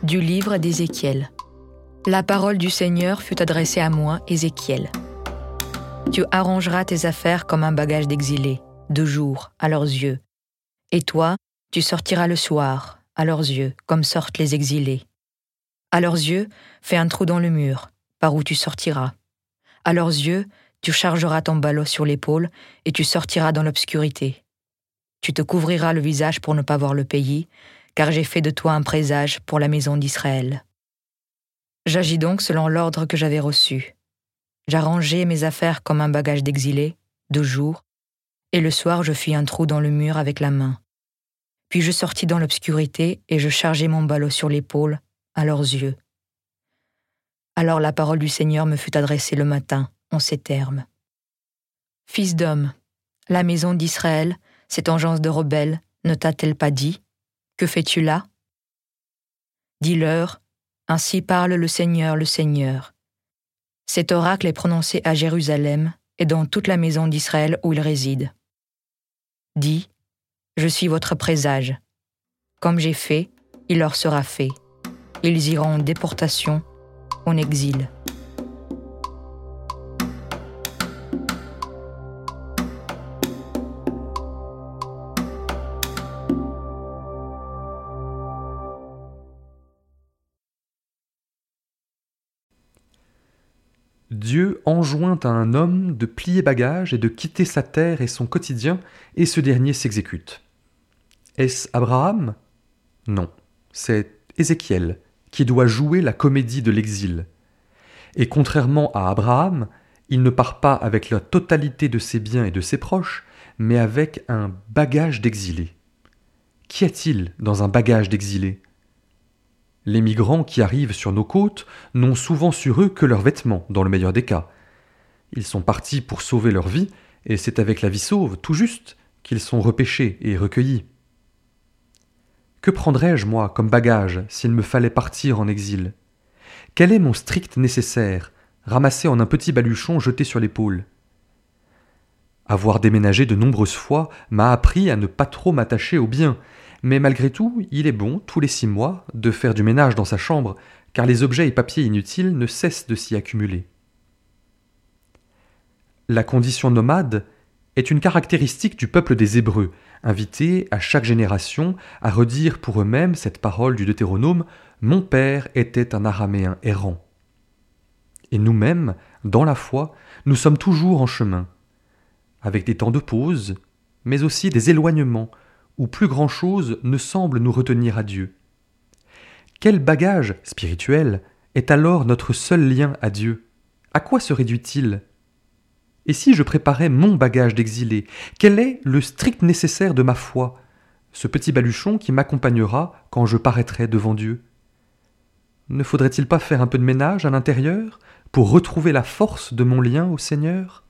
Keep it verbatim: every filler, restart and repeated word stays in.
Du livre d'Ézéchiel. La parole du Seigneur fut adressée à moi, Ézéchiel. Tu arrangeras tes affaires comme un bagage d'exilés, de jour, à leurs yeux. Et toi, tu sortiras le soir, à leurs yeux, comme sortent les exilés. À leurs yeux, fais un trou dans le mur, par où tu sortiras. À leurs yeux, tu chargeras ton ballot sur l'épaule et tu sortiras dans l'obscurité. Tu te couvriras le visage pour ne pas voir le pays, car j'ai fait de toi un présage pour la maison d'Israël. J'agis donc selon l'ordre que j'avais reçu. J'arrangeai mes affaires comme un bagage d'exilé, de jour, et le soir je fis un trou dans le mur avec la main. Puis je sortis dans l'obscurité et je chargeai mon ballot sur l'épaule, à leurs yeux. Alors la parole du Seigneur me fut adressée le matin, en ces termes. Fils d'homme, la maison d'Israël, cette engeance de rebelles, ne t'a-t-elle pas dit? Que fais-tu là? Dis-leur, ainsi parle le Seigneur, le Seigneur. Cet oracle est prononcé à Jérusalem et dans toute la maison d'Israël où il réside. Dis, je suis votre présage. Comme j'ai fait, il leur sera fait. Ils iront en déportation, en exil. Dieu enjoint à un homme de plier bagage et de quitter sa terre et son quotidien, et ce dernier s'exécute. Est-ce Abraham? Non, c'est Ézéchiel qui doit jouer la comédie de l'exil. Et contrairement à Abraham, il ne part pas avec la totalité de ses biens et de ses proches, mais avec un bagage d'exilé. Qu'y a-t-il dans un bagage d'exilé? Les migrants qui arrivent sur nos côtes n'ont souvent sur eux que leurs vêtements, dans le meilleur des cas. Ils sont partis pour sauver leur vie, et c'est avec la vie sauve, tout juste, qu'ils sont repêchés et recueillis. Que prendrais-je, moi, comme bagage, s'il me fallait partir en exil? Quel est mon strict nécessaire, ramassé en un petit baluchon jeté sur l'épaule? Avoir déménagé de nombreuses fois m'a appris à ne pas trop m'attacher aux biens, mais malgré tout, il est bon, tous les six mois, de faire du ménage dans sa chambre, car les objets et papiers inutiles ne cessent de s'y accumuler. La condition nomade est une caractéristique du peuple des Hébreux, invités à chaque génération à redire pour eux-mêmes cette parole du Deutéronome « Mon père était un Araméen errant ». Et nous-mêmes, dans la foi, nous sommes toujours en chemin, avec des temps de pause, mais aussi des éloignements, où plus grand-chose ne semble nous retenir à Dieu. Quel bagage spirituel est alors notre seul lien à Dieu? À quoi se réduit-il? Et si je préparais mon bagage d'exilé, quel est le strict nécessaire de ma foi, ce petit baluchon qui m'accompagnera quand je paraîtrai devant Dieu? Ne faudrait-il pas faire un peu de ménage à l'intérieur pour retrouver la force de mon lien au Seigneur?